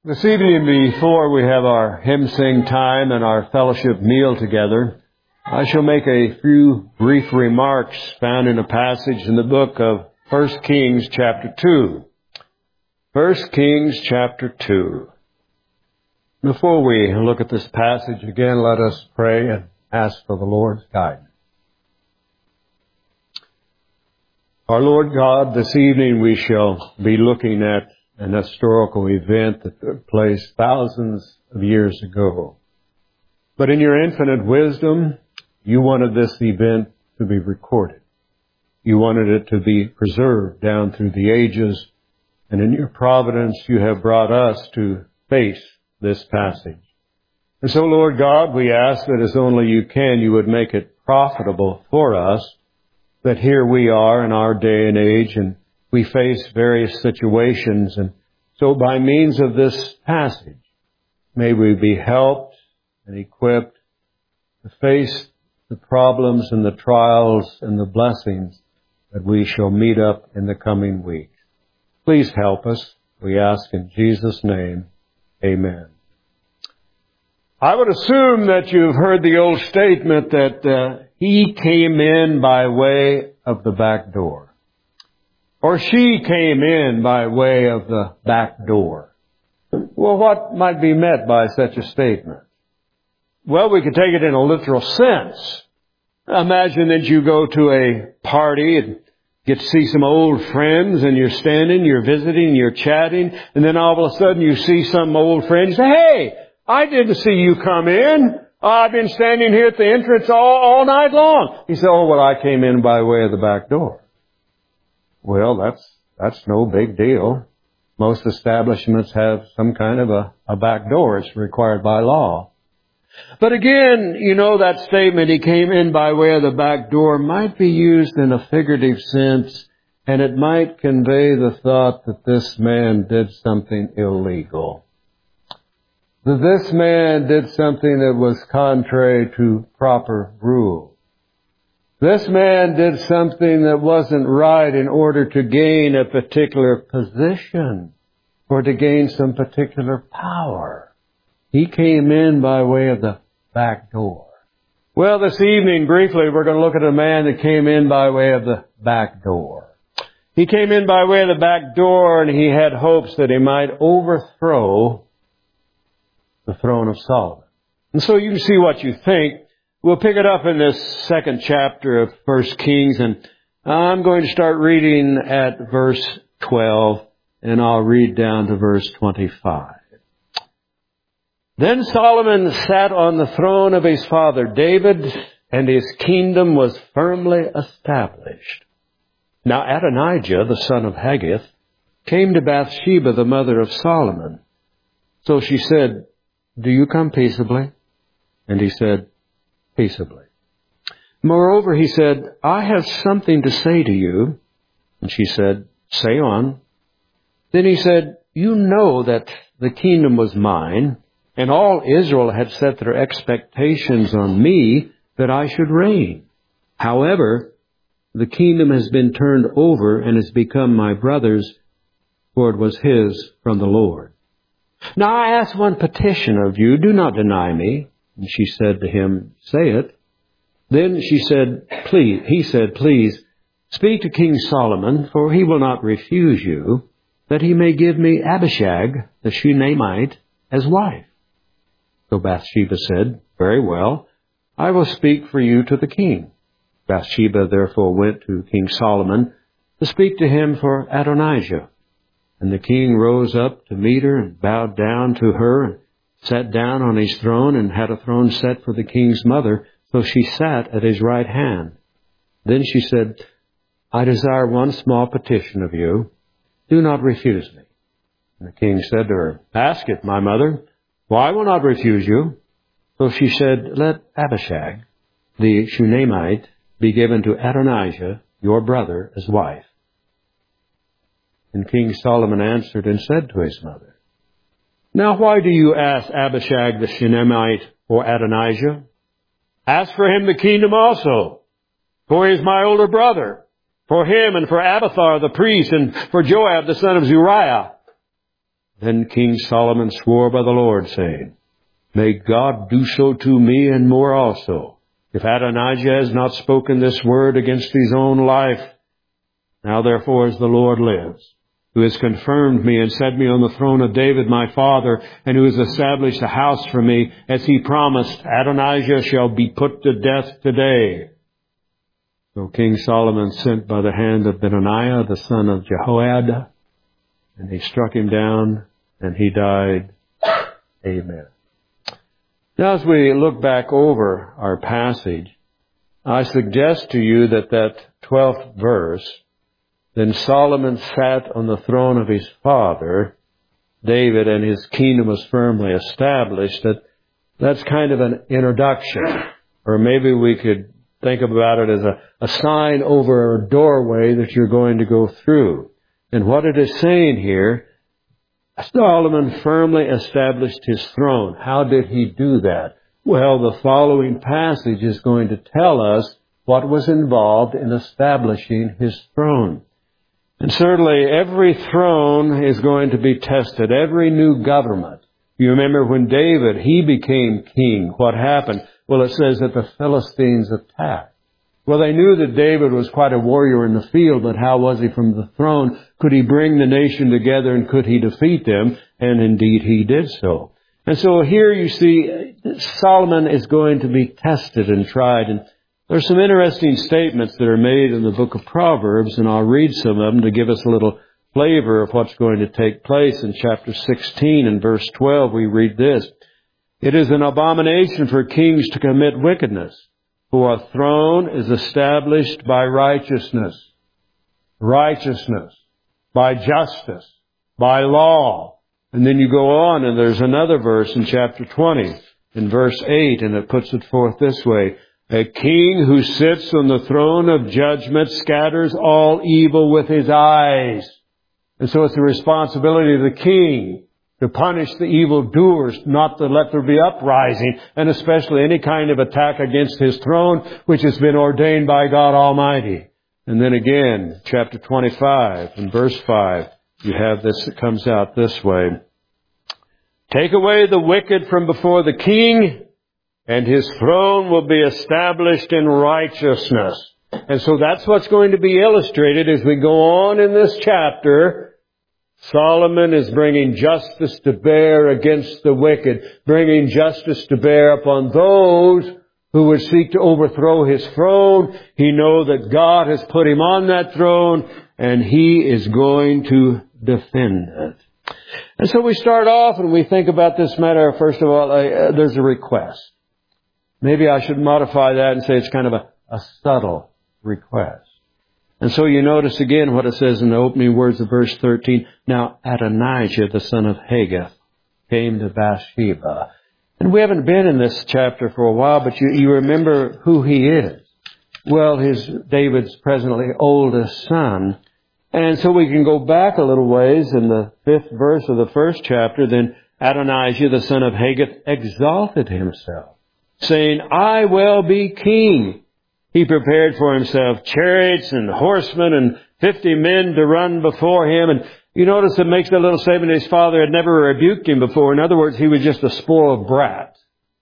This evening, before we have our hymn sing time and our fellowship meal together, I shall make a few brief remarks found in a passage in the book of 1 Kings chapter 2. 1 Kings chapter 2. Before we look at this passage again, let us pray and ask for the Lord's guidance. Our Lord God, this evening we shall be looking at an historical event that took place thousands of years ago. But in your infinite wisdom, you wanted this event to be recorded. You wanted it to be preserved down through the ages. And in your providence, you have brought us to face this passage. And so, Lord God, we ask that as only you can, you would make it profitable for us, that here we are in our day and age, and we face various situations, and so by means of this passage, may we be helped and equipped to face the problems and the trials and the blessings that we shall meet up in the coming weeks. Please help us, we ask in Jesus' name. Amen. I would assume that you've heard the old statement that he came in by way of the back door. Or she came in by way of the back door. Well, what might be meant by such a statement? Well, we could take it in a literal sense. Imagine that you go to a party and get to see some old friends, and you're standing, you're visiting, you're chatting, and then all of a sudden you see some old friend. You say, "Hey, I didn't see you come in. I've been standing here at the entrance all night long." He said, "Oh, well, I came in by way of the back door." Well, that's no big deal. Most establishments have some kind of a back door. It's required by law. But again, you know, that statement, he came in by way of the back door, might be used in a figurative sense, and it might convey the thought that this man did something illegal. That this man did something that was contrary to proper rules. This man did something that wasn't right in order to gain a particular position or to gain some particular power. He came in by way of the back door. Well, this evening, briefly, we're going to look at a man that came in by way of the back door. He came in by way of the back door, and he had hopes that he might overthrow the throne of Solomon. And so you can see what you think. We'll pick it up in this second chapter of 1 Kings, and I'm going to start reading at verse 12, and I'll read down to verse 25. Then Solomon sat on the throne of his father David, and his kingdom was firmly established. Now Adonijah, the son of Haggith, came to Bathsheba, the mother of Solomon. So she said, "Do you come peaceably?" And he said, "Peaceably." Moreover, he said, "I have something to say to you." And she said, "Say on." Then he said, "You know that the kingdom was mine, and all Israel had set their expectations on me that I should reign. However, the kingdom has been turned over and has become my brother's, for it was his from the Lord. Now I ask one petition of you, do not deny me." And she said to him, "Say it." Then he said, "Please, speak to King Solomon, for he will not refuse you, that he may give me Abishag, the Shunammite, as wife." So Bathsheba said, "Very well, I will speak for you to the king." Bathsheba therefore went to King Solomon to speak to him for Adonijah. And the king rose up to meet her and bowed down to her and sat down on his throne, and had a throne set for the king's mother, so she sat at his right hand. Then she said, "I desire one small petition of you. Do not refuse me." And the king said to her, "Ask it, my mother, for I will not refuse you." So she said, "Let Abishag, the Shunammite, be given to Adonijah, your brother, as wife." And King Solomon answered and said to his mother, "Now why do you ask Abishag the Shunammite for Adonijah? Ask for him the kingdom also, for he is my older brother, for him and for Abiathar the priest, and for Joab the son of Zeruiah." Then King Solomon swore by the Lord, saying, May God do so to me and more also, if Adonijah has not spoken this word against his own life. Now therefore, as the Lord lives, who has confirmed me and set me on the throne of David my father, and who has established a house for me, as he promised, Adonijah shall be put to death today. So King Solomon sent by the hand of Benaiah, the son of Jehoiada, and he struck him down, and he died. Amen. Now as we look back over our passage, I suggest to you that 12th verse, Then Solomon sat on the throne of his father, David, and his kingdom was firmly established. That's kind of an introduction. Or maybe we could think about it as a sign over a doorway that you're going to go through. And what it is saying here, Solomon firmly established his throne. How did he do that? Well, the following passage is going to tell us what was involved in establishing his throne. And certainly every throne is going to be tested, every new government. You remember when David, he became king, what happened? Well, it says that the Philistines attacked. Well, they knew that David was quite a warrior in the field, but how was he from the throne? Could he bring the nation together and could he defeat them? And indeed he did so. And so here you see Solomon is going to be tested and tried. And there's some interesting statements that are made in the book of Proverbs, and I'll read some of them to give us a little flavor of what's going to take place. In chapter 16 and verse 12, we read this. It is an abomination for kings to commit wickedness, for a throne is established by righteousness. Righteousness, by justice, by law. And then you go on, and there's another verse in chapter 20, in verse 8, and it puts it forth this way. A king who sits on the throne of judgment scatters all evil with his eyes. And so it's the responsibility of the king to punish the evildoers, not to let there be uprising, and especially any kind of attack against his throne, which has been ordained by God Almighty. And then again, chapter 25 and verse 5, you have this that comes out this way. Take away the wicked from before the king, and his throne will be established in righteousness. And so that's what's going to be illustrated as we go on in this chapter. Solomon is bringing justice to bear against the wicked, bringing justice to bear upon those who would seek to overthrow his throne. He knows that God has put him on that throne, and he is going to defend it. And so we start off and we think about this matter. First of all, there's a request. Maybe I should modify that and say it's kind of a subtle request. And so you notice again what it says in the opening words of verse 13. Now Adonijah, the son of Haggith, came to Bathsheba. And we haven't been in this chapter for a while, but you remember who he is. Well, he's David's presently oldest son. And so we can go back a little ways in the 5th verse of the 1st chapter. Then Adonijah, the son of Haggith, exalted himself, saying, I will be king. He prepared for himself chariots and horsemen and 50 men to run before him. And you notice it makes the little statement his father had never rebuked him before. In other words, he was just a spoiled brat.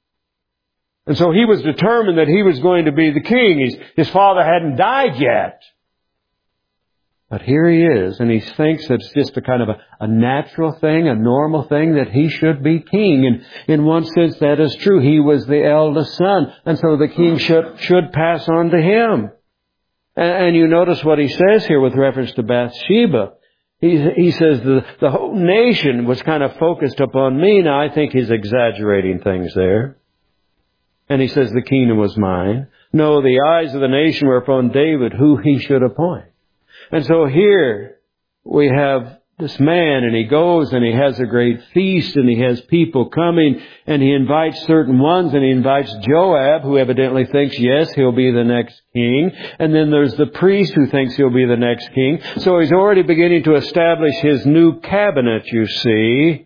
And so he was determined that he was going to be the king. His father hadn't died yet. But here he is, and he thinks that it's just a kind of a natural thing, a normal thing, that he should be king. And in one sense, that is true. He was the eldest son, and so the king should pass on to him. And you notice what he says here with reference to Bathsheba. He says the whole nation was kind of focused upon me. Now, I think he's exaggerating things there. And he says the kingdom was mine. No, the eyes of the nation were upon David, who he should appoint. And so here we have this man, and he goes and he has a great feast, and he has people coming, and he invites certain ones, and he invites Joab, who evidently thinks, yes, he'll be the next king. And then there's the priest who thinks he'll be the next king. So he's already beginning to establish his new cabinet, you see.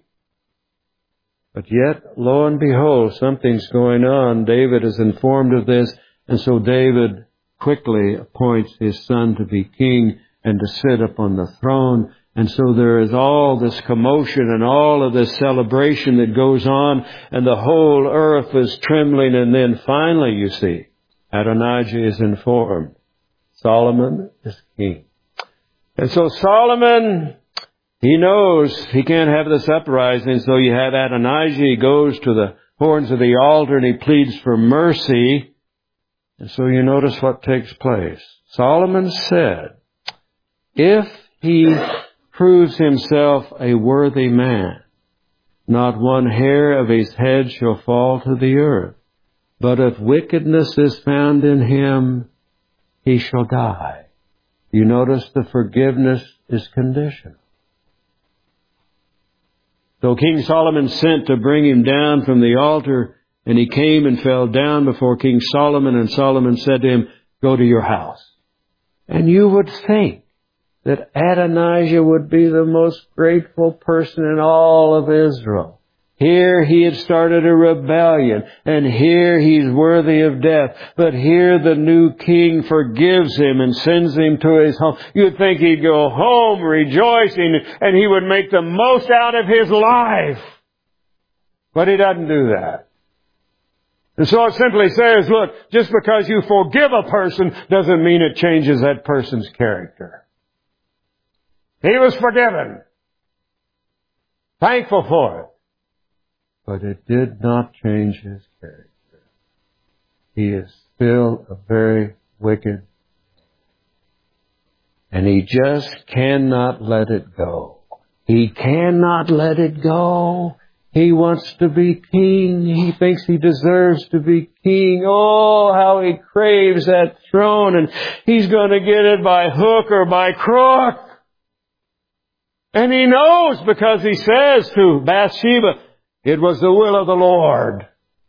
But yet, lo and behold, something's going on. David is informed of this, and so David quickly appoints his son to be king and to sit upon the throne. And so there is all this commotion and all of this celebration that goes on, and the whole earth is trembling. And then finally, you see, Adonijah is informed. Solomon is king. And so Solomon, he knows he can't have this uprising, so you have Adonijah. He goes to the horns of the altar and he pleads for mercy. And so you notice what takes place. Solomon said, if he proves himself a worthy man, not one hair of his head shall fall to the earth. But if wickedness is found in him, he shall die. You notice the forgiveness is conditional. So King Solomon sent to bring him down from the altar, and he came and fell down before King Solomon, and Solomon said to him, go to your house. And you would think that Adonijah would be the most grateful person in all of Israel. Here he had started a rebellion, and here he's worthy of death. But here the new king forgives him and sends him to his home. You'd think he'd go home rejoicing, and he would make the most out of his life. But he doesn't do that. And so it simply says, look, just because you forgive a person doesn't mean it changes that person's character. He was forgiven. Thankful for it. But it did not change his character. He is still a very wicked. And he just cannot let it go. He cannot let it go. He wants to be king. He thinks he deserves to be king. Oh, how he craves that throne. And he's going to get it by hook or by crook. And he knows, because he says to Bathsheba, it was the will of the Lord.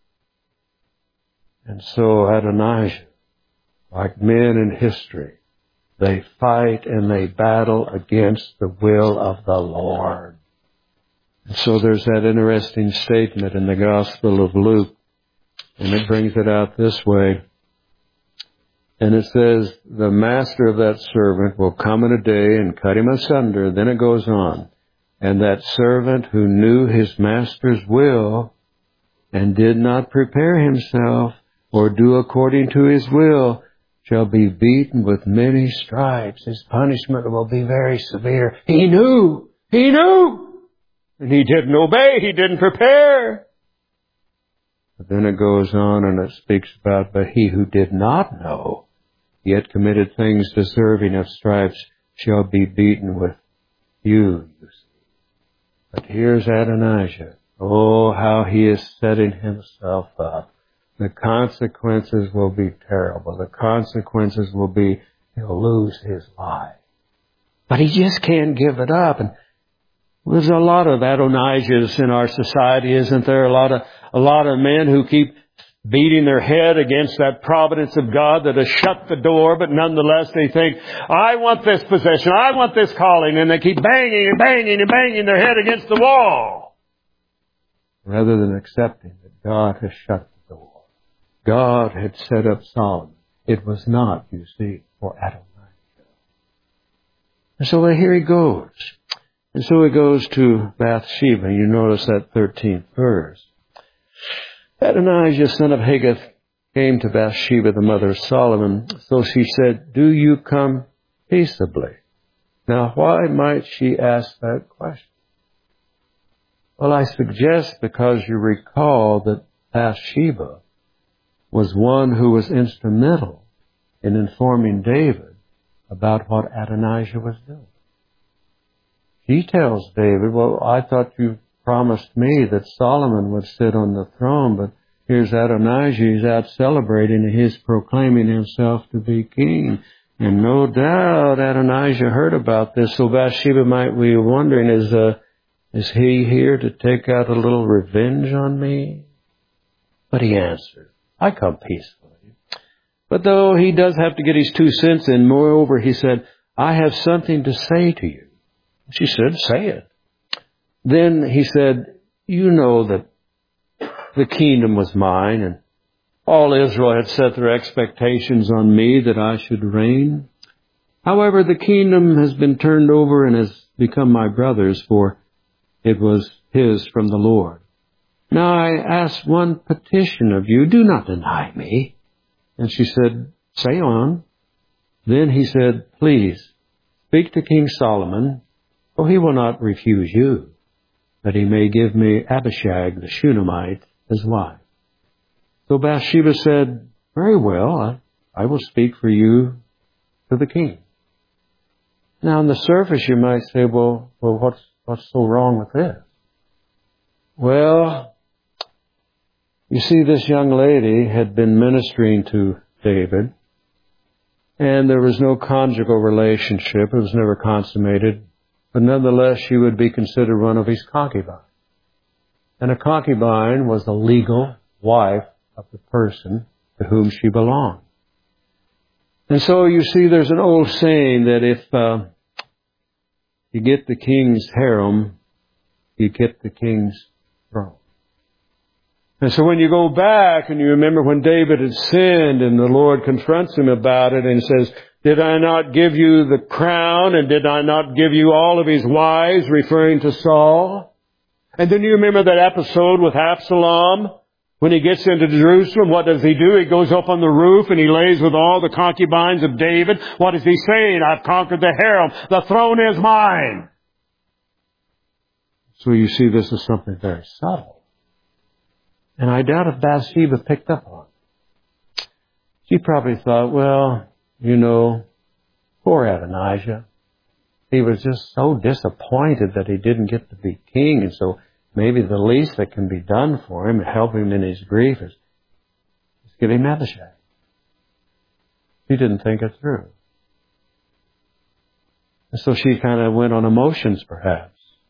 And so Adonijah, like men in history, they fight and they battle against the will of the Lord. And so there's that interesting statement in the Gospel of Luke, and it brings it out this way. And it says, the master of that servant will come in a day and cut him asunder. Then it goes on. And that servant who knew his master's will and did not prepare himself or do according to his will shall be beaten with many stripes. His punishment will be very severe. He knew. And he didn't obey. He didn't prepare. But then it goes on and it speaks about, but he who did not know, yet committed things deserving of stripes, shall be beaten with few, you see. But here's Adonijah. Oh, how he is setting himself up. The consequences will be terrible. The consequences will be he'll lose his life. But he just can't give it up. And there's a lot of Adonijahs in our society, isn't there? A lot of men who keep beating their head against that providence of God that has shut the door, but nonetheless they think, I want this possession, I want this calling, and they keep banging and banging and banging their head against the wall, rather than accepting that God has shut the door. God had set up Solomon. It was not, you see, for Adonijah. And so here he goes. And so he goes to Bathsheba. You notice that 13th verse. Adonijah, son of Haggith, came to Bathsheba, the mother of Solomon. So she said, do you come peaceably? Now, why might she ask that question? Well, I suggest because you recall that Bathsheba was one who was instrumental in informing David about what Adonijah was doing. She tells David, well, I thought you promised me that Solomon would sit on the throne, but here's Adonijah, he's out celebrating, and he's proclaiming himself to be king. And no doubt Adonijah heard about this, so Bathsheba might be wondering, is he here to take out a little revenge on me? But he answered, I come peacefully. But though he does have to get his 2 cents in, moreover, he said, I have something to say to you. She said, say it. Then he said, you know that the kingdom was mine, and all Israel had set their expectations on me that I should reign. However, the kingdom has been turned over and has become my brother's, for it was his from the Lord. Now I ask one petition of you, do not deny me. And she said, say on. Then he said, please, speak to King Solomon, for he will not refuse you, that he may give me Abishag the Shunammite as wife. So Bathsheba said, very well, I will speak for you to the king. Now on the surface you might say, well, what's so wrong with this? Well, you see, this young lady had been ministering to David, and there was no conjugal relationship. It was never consummated. But nonetheless, she would be considered one of his concubines. And a concubine was the legal wife of the person to whom she belonged. And so you see, there's an old saying that if you get the king's harem, you get the king's throne. And so when you go back and you remember when David had sinned and the Lord confronts him about it and says, did I not give you the crown and did I not give you all of his wives, referring to Saul? And then you remember that episode with Absalom? When he gets into Jerusalem, what does he do? He goes up on the roof and he lays with all the concubines of David. What is he saying? I've conquered the harem. The throne is mine. So you see, this is something very subtle. And I doubt if Bathsheba picked up on it. She probably thought, well, poor Adonijah. He was just so disappointed that he didn't get to be king, and so maybe the least that can be done for him, help him in his grief, is give him Abishag. She didn't think it through. And so she kind of went on emotions, perhaps.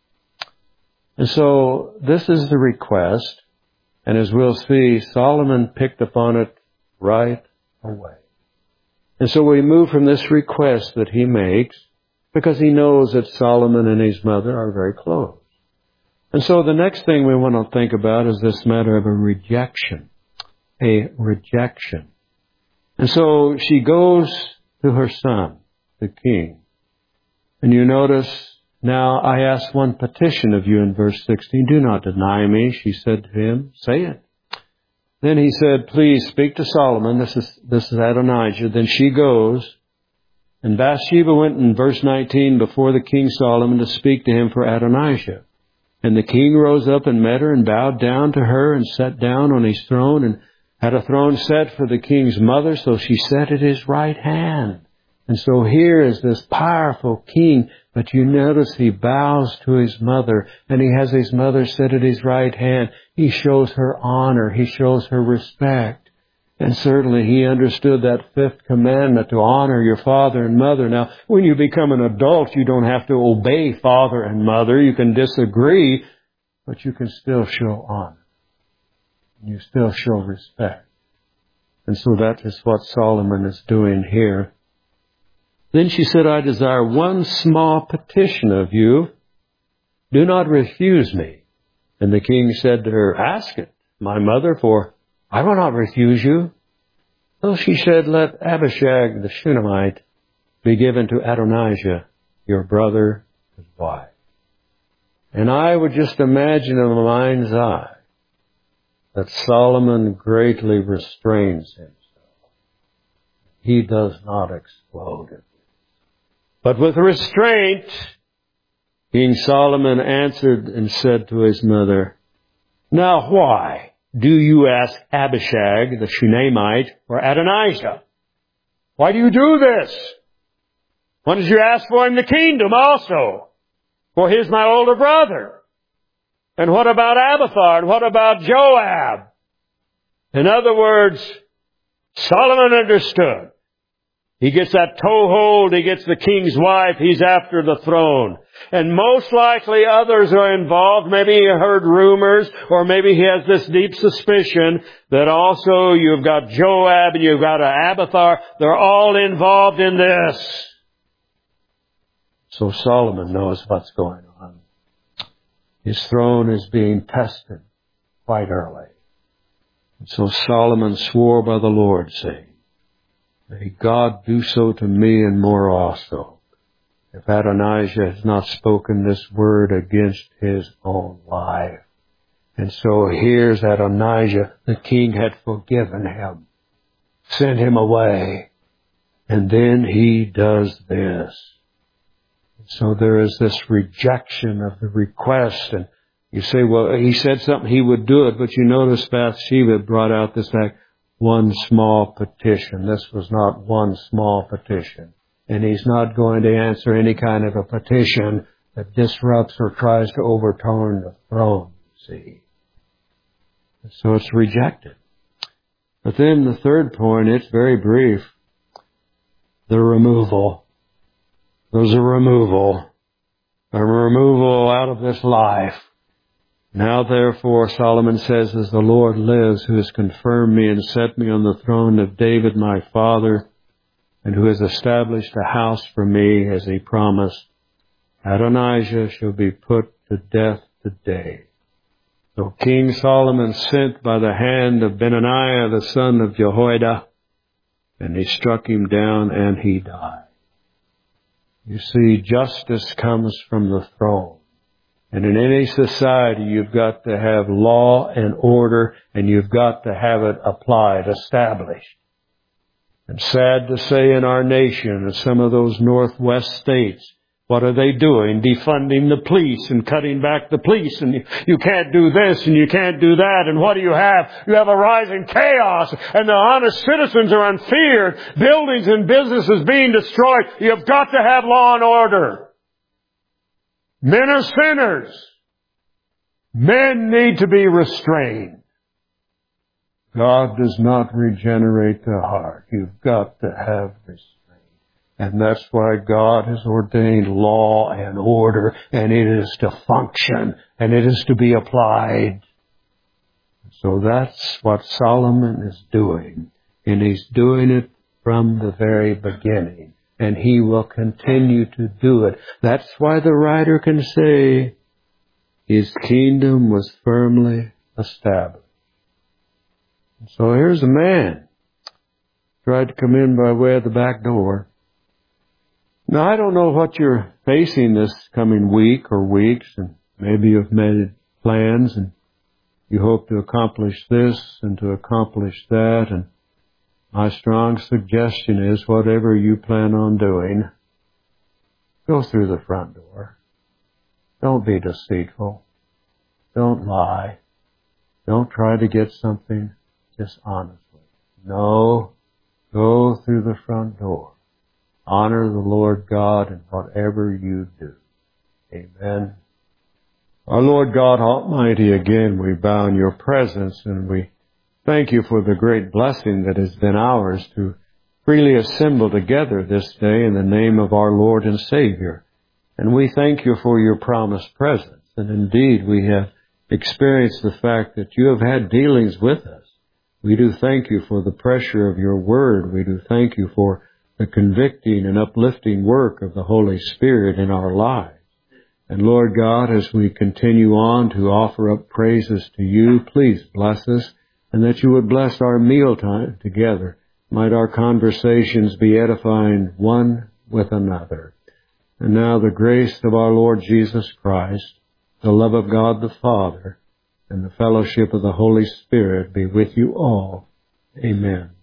And so this is the request, and as we'll see, Solomon picked up on it right away. And so we move from this request that he makes, because he knows that Solomon and his mother are very close. And so the next thing we want to think about is this matter of a rejection. A rejection. And so she goes to her son, the king. And you notice, now I ask one petition of you in verse 16. Do not deny me, she said to him. Say it. Then he said, please speak to Solomon. This is Adonijah. Then she goes. And Bathsheba went in verse 19 before the king Solomon to speak to him for Adonijah. And the king rose up and met her and bowed down to her and sat down on his throne and had a throne set for the king's mother. So she sat at his right hand. And so here is this powerful king, but you notice he bows to his mother and he has his mother sit at his right hand. He shows her honor. He shows her respect. And certainly he understood that fifth commandment to honor your father and mother. Now, when you become an adult, you don't have to obey father and mother. You can disagree, but you can still show honor. You still show respect. And so that is what Solomon is doing here. Then she said, I desire one small petition of you. Do not refuse me. And the king said to her, ask it, my mother, for I will not refuse you. So she said, let Abishag the Shunammite be given to Adonijah, your brother, his wife. And I would just imagine in my mind's eye that Solomon greatly restrains himself. He does not explode at this. But with restraint, King Solomon answered and said to his mother, now why do you ask Abishag the Shunammite or Adonijah? Why do you do this? Why did you ask for him the kingdom also? For he is my older brother. And what about Abiathar? And what about Joab? In other words, Solomon understood. He gets that toehold, he gets the king's wife, he's after the throne. And most likely others are involved. Maybe he heard rumors, or maybe he has this deep suspicion that also you've got Joab and you've got Abiathar. They're all involved in this. So Solomon knows what's going on. His throne is being tested quite early. And so Solomon swore by the Lord, saying, May God do so to me and more also, if Adonijah has not spoken this word against his own life. And so here's Adonijah. The king had forgiven him, sent him away, and then he does this. So there is this rejection of the request, and you say, well, he said something, he would do it, but you notice Bathsheba brought out this fact, one small petition. This was not one small petition. And he's not going to answer any kind of a petition that disrupts or tries to overturn the throne, see. So it's rejected. But then the third point, it's very brief. The removal. There's a removal out of this life. Now therefore, Solomon says, as the Lord lives, who has confirmed me and set me on the throne of David my father, and who has established a house for me, as he promised, Adonijah shall be put to death today. So King Solomon sent by the hand of Benaiah, the son of Jehoiada, and he struck him down and he died. You see, justice comes from the throne. And in any society, you've got to have law and order, and you've got to have it applied, established. And sad to say, in our nation, in some of those northwest states, what are they doing? Defunding the police and cutting back the police, and you can't do this and you can't do that. And what do you have? You have a rising chaos, and the honest citizens are unfeared. Buildings and businesses being destroyed. You've got to have law and order. Men are sinners. Men need to be restrained. God does not regenerate the heart. You've got to have restraint. And that's why God has ordained law and order, and it is to function, and it is to be applied. So that's what Solomon is doing, and he's doing it from the very beginning, and he will continue to do it. That's why the writer can say, his kingdom was firmly established. So here's a man, tried to come in by way of the back door. Now, I don't know what you're facing this coming week or weeks, and maybe you've made plans and you hope to accomplish this and to accomplish that, and my strong suggestion is whatever you plan on doing, go through the front door. Don't be deceitful. Don't lie. Don't try to get something dishonestly. No, go through the front door. Honor the Lord God in whatever you do. Amen. Our Lord God Almighty, again we bow in your presence, and we thank you for the great blessing that has been ours to freely assemble together this day in the name of our Lord and Savior. And we thank you for your promised presence. And indeed we have experienced the fact that you have had dealings with us. We do thank you for the pressure of your word. We do thank you for the convicting and uplifting work of the Holy Spirit in our lives. And Lord God, as we continue on to offer up praises to you, please bless us, and that you would bless our mealtime together. Might our conversations be edifying one with another. And now the grace of our Lord Jesus Christ, the love of God the Father, and the fellowship of the Holy Spirit be with you all. Amen.